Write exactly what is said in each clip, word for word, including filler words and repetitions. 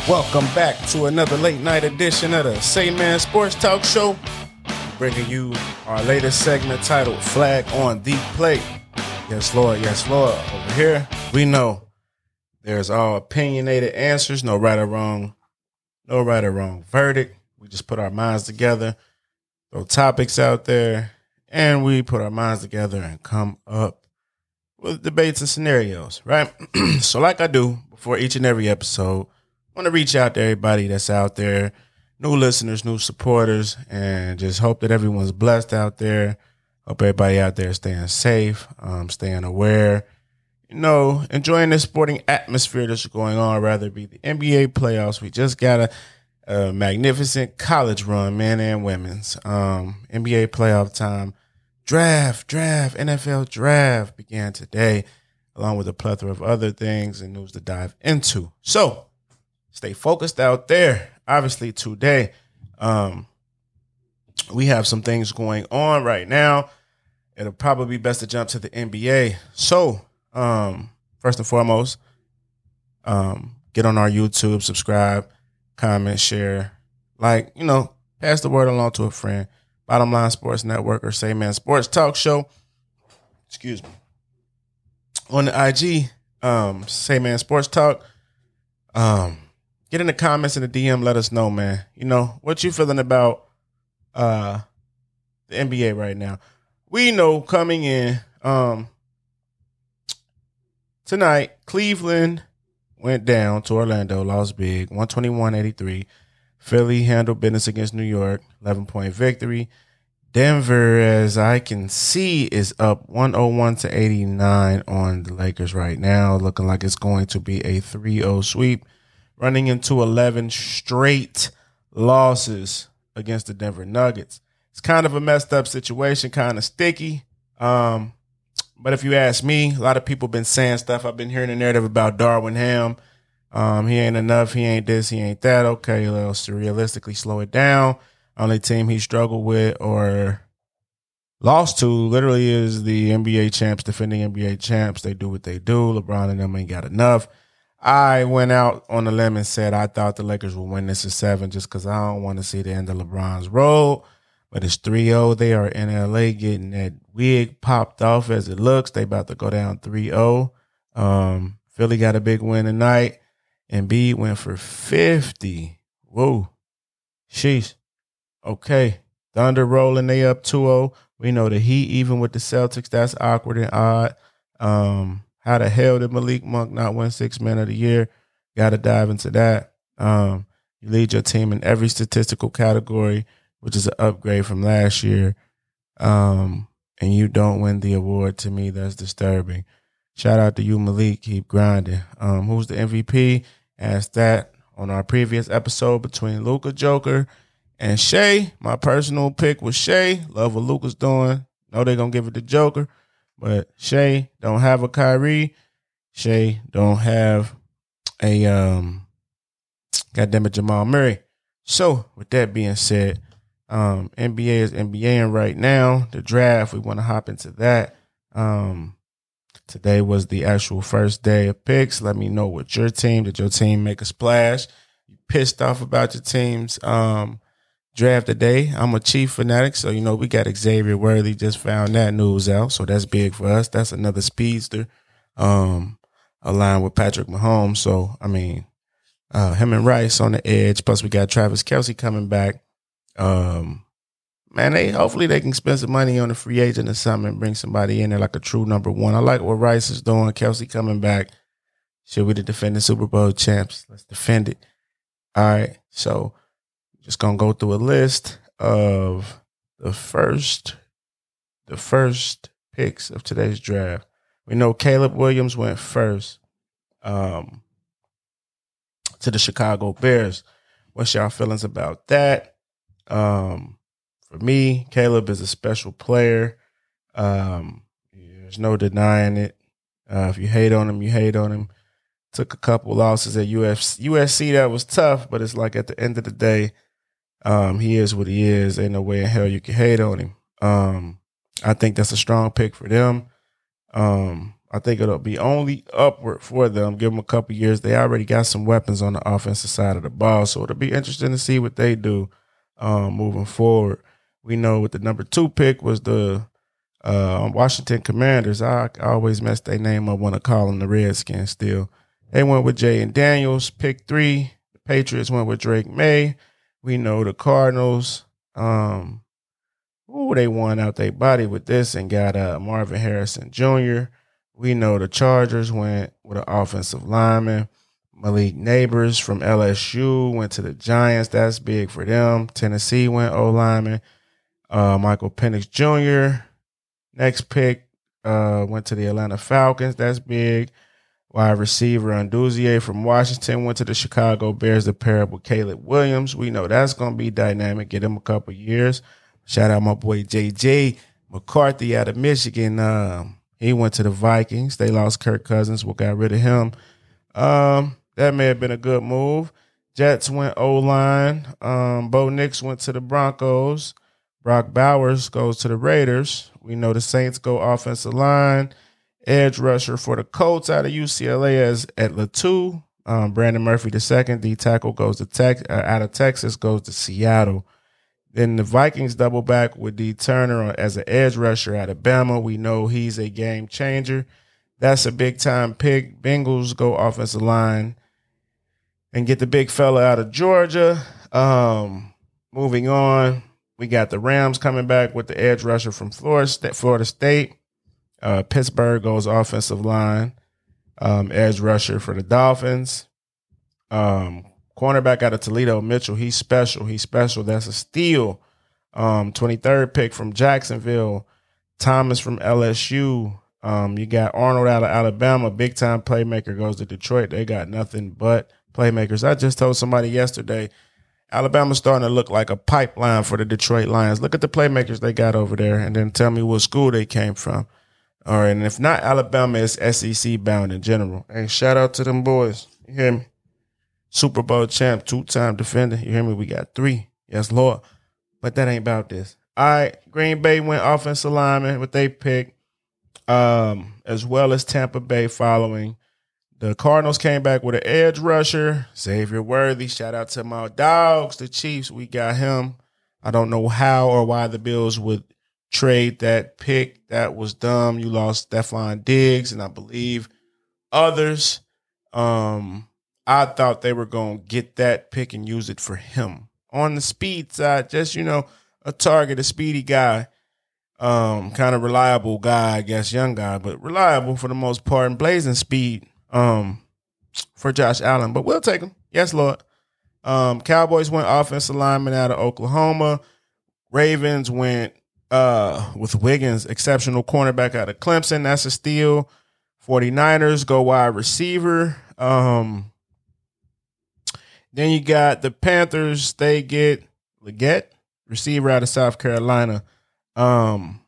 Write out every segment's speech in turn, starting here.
Welcome back to another late night edition of the Say Man Sports Talk Show, bringing you our latest segment titled Flag on the Play. Yes, Lord, yes, Lord. Over here, we know there's all opinionated answers, no right or wrong, no right or wrong verdict. We just put our minds together, throw topics out there, and we put our minds together and come up with debates and scenarios, right? So like I do before each and every episode, I want to reach out to everybody that's out there, new listeners, new supporters, and just hope that everyone's blessed out there. Hope everybody out there is staying safe, um, staying aware, you know, enjoying the sporting atmosphere that's going on, rather it be the N B A playoffs. We just got a, a magnificent college run, men and women's. Um, N B A playoff time. Draft, draft, N F L draft began today, along with a plethora of other things and news to dive into. So, stay focused out there. Obviously, today, um, we have some things going on right now. It'll probably be best to jump to the N B A. So, um, first and foremost, um, get on our YouTube, subscribe, comment, share, like, you know, pass the word along to a friend. Bottom Line Sports Network or Say Man Sports Talk Show. Excuse me. On the I G, um, Say Man Sports Talk. Um, get in the comments and the D M. Let us know, man. You know, what you feeling about uh, the N B A right now. We know coming in um, tonight, Cleveland went down to Orlando, lost big, one twenty-one eighty-three. Philly handled business against New York, eleven-point victory. Denver, as I can see, is up one oh one to eighty-nine on the Lakers right now, looking like it's going to be a three oh sweep, running into eleven straight losses against the Denver Nuggets. It's kind of a messed up situation, kind of sticky. Um, but if you ask me, a lot of people been saying stuff. I've been hearing the narrative about Darwin Ham. Um, he ain't enough. He ain't this. He ain't that. Okay, let's realistically slow it down. Only team he struggled with or lost to literally is the N B A champs, defending N B A champs. They do what they do. LeBron and them ain't got enough. I went out on a limb and said I thought the Lakers would win this at seven just because I don't want to see the end of LeBron's road. But it's three oh. They are in L A getting that wig popped off as it looks. They about to go down three oh. Um, Philly got a big win tonight. Embiid went for fifty. Whoa. Sheesh. Okay. Thunder rolling. They up two oh. We know the Heat, even with the Celtics, that's awkward and odd. Um, how the hell did Malik Monk not win six man of the year? Got to dive into that. Um, you lead your team in every statistical category, which is an upgrade from last year. Um, and you don't win the award. To me, that's disturbing. Shout out to you, Malik. Keep grinding. Um, who's the M V P? Asked that on our previous episode between Luka Joker and Shea. My personal pick was Shea. Love what Luka's doing. Know they're going to give it to Joker. But Shea don't have a Kyrie. Shea don't have a, um, goddammit, Jamal Murray. So, with that being said, um, N B A is NBAing right now. The draft, we want to hop into that. Um, Today was the actual first day of picks. Let me know what your team, did your team make a splash? You pissed off about your team's um, draft today. I'm a Chief fanatic, so, you know, we got Xavier Worthy, just found that news out, so that's big for us. That's another speedster um, aligned with Patrick Mahomes. So, I mean, uh, him and Rice on the edge, plus we got Travis Kelce coming back. Um Man, they hopefully they can spend some money on a free agent or something and bring somebody in there like a true number one. I like what Rice is doing. Kelce coming back. Should we the defending Super Bowl champs? Let's defend it. All right. So just gonna go through a list of the first the first picks of today's draft. We know Caleb Williams went first um, to the Chicago Bears. What's y'all feelings about that? Um For me, Caleb is a special player. Um, there's no denying it. Uh, if you hate on him, you hate on him. Took a couple losses at U S C that was tough, but it's like at the end of the day, um, he is what he is. Ain't no way in hell you can hate on him. Um, I think that's a strong pick for them. Um, I think it'll be only upward for them. Give them a couple years. They already got some weapons on the offensive side of the ball, so it'll be interesting to see what they do um, moving forward. We know with the number two pick was the uh, Washington Commanders. I, I always mess their name up when I call them the Redskins still. They went with Jay Daniels. Pick three, the Patriots went with Drake May. We know the Cardinals, um, ooh, they won out their body with this and got uh, Marvin Harrison Junior We know the Chargers went with an offensive lineman. Malik Neighbors from L S U went to the Giants. That's big for them. Tennessee went O-lineman. Uh, Michael Penix Junior Next pick uh, went to the Atlanta Falcons. That's big. Wide receiver Anduzier from Washington went to the Chicago Bears to pair up with Caleb Williams. We know that's going to be dynamic. Get him a couple years. Shout out my boy J J McCarthy out of Michigan. Um, he went to the Vikings. They lost Kirk Cousins. We got rid of him. Um, that may have been a good move. Jets went O-line. Um, Bo Nix went to the Broncos. Brock Bowers goes to the Raiders. We know the Saints go offensive line. Edge rusher for the Colts out of U C L A as at Latu. Um, Brandon Murphy the second. D tackle goes to Tex- uh, out of Texas, goes to Seattle. Then the Vikings double back with D Turner as an edge rusher out of Bama. We know he's a game changer. That's a big time pick. Bengals go offensive line and get the big fella out of Georgia. Um, moving on, we got the Rams coming back with the edge rusher from Florida, Florida State. Uh, Pittsburgh goes offensive line, um, edge rusher for the Dolphins. Um, cornerback out of Toledo, Mitchell, he's special. He's special. That's a steal. Um, twenty-third pick from Jacksonville, Thomas from L S U. Um, you got Arnold out of Alabama, big-time playmaker, goes to Detroit. They got nothing but playmakers. I just told somebody yesterday, Alabama's starting to look like a pipeline for the Detroit Lions. Look at the playmakers they got over there, and then tell me what school they came from. All right, and if not Alabama, it's S E C bound in general. Hey, shout out to them boys. You hear me? Super Bowl champ, two-time defender. You hear me? We got three. Yes, Lord. But that ain't about this. All right, Green Bay went offensive lineman with they pick, um, as well as Tampa Bay following. The Cardinals came back with an edge rusher, Xavier Worthy. Shout out to my dogs, the Chiefs. We got him. I don't know how or why the Bills would trade that pick. That was dumb. You lost Stephon Diggs and I believe others. Um, I thought they were going to get that pick and use it for him. On the speed side, just, you know, a target, a speedy guy, um, kind of reliable guy, I guess, young guy, but reliable for the most part and blazing speed um, for Josh Allen. But we'll take him. Yes, Lord. Um, Cowboys went offensive lineman out of Oklahoma. Ravens went Uh, with Wiggins, exceptional cornerback out of Clemson. That's a steal. 49ers go wide receiver. Um, then you got the Panthers. They get Leggett, receiver out of South Carolina. Um,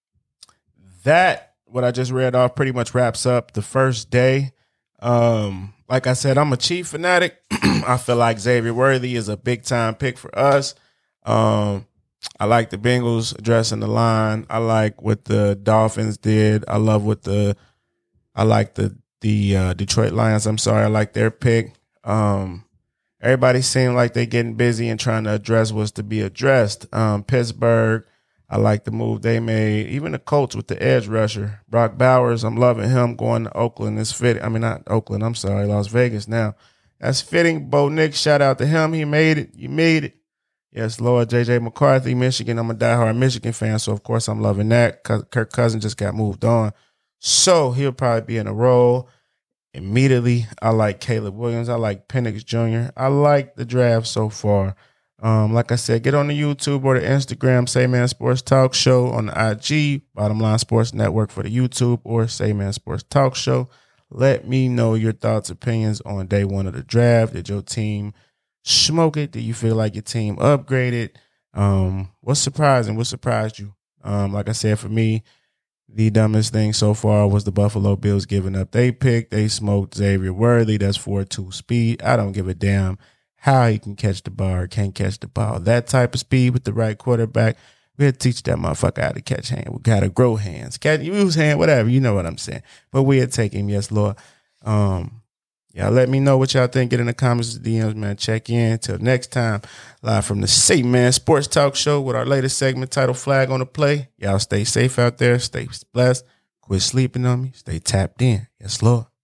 that, what I just read off, pretty much wraps up the first day. Um, like I said, I'm a Chief fanatic. I feel like Xavier Worthy is a big-time pick for us. Um, I like the Bengals addressing the line. I like what the Dolphins did. I love what the I like the the uh, Detroit Lions. I'm sorry, I like their pick. Um, everybody seemed like they're getting busy and trying to address what's to be addressed. Um, Pittsburgh, I like the move they made. Even the Colts with the edge rusher, Brock Bowers. I'm loving him going to Oakland. It's fitting. I mean, not Oakland. I'm sorry, Las Vegas now. That's fitting. Bo Nix, shout out to him. He made it. You made it. Yes, Lord. J J McCarthy, Michigan. I'm a diehard Michigan fan, so of course I'm loving that. Kirk Cousins just got moved on, so he'll probably be in a role immediately. I like Caleb Williams. I like Penix Junior I like the draft so far. Um, like I said, get on the YouTube or the Instagram, Say Man Sports Talk Show on the I G, Bottom Line Sports Network for the YouTube, or Say Man Sports Talk Show. Let me know your thoughts, opinions on day one of the draft. Did your team smoke it? Do you feel like your team upgraded? Um, what's surprising? What surprised you? Um, like I said, for me, the dumbest thing so far was the Buffalo Bills giving up. They picked, they smoked Xavier Worthy. That's four two speed. I don't give a damn how he can catch the ball or can't catch the ball. That type of speed with the right quarterback We'll teach that motherfucker how to catch hand. We gotta grow hands. Catch, use hand, whatever. You know what I'm saying. But we'll take him. Yes, Lord. Um, y'all let me know what y'all think. Get in the comments, D Ms, man. Check in. Till next time. Live from the Say Man Sports Talk Show with our latest segment titled Flag on the Play. Y'all stay safe out there. Stay blessed. Quit sleeping on me. Stay tapped in. Yes, Lord.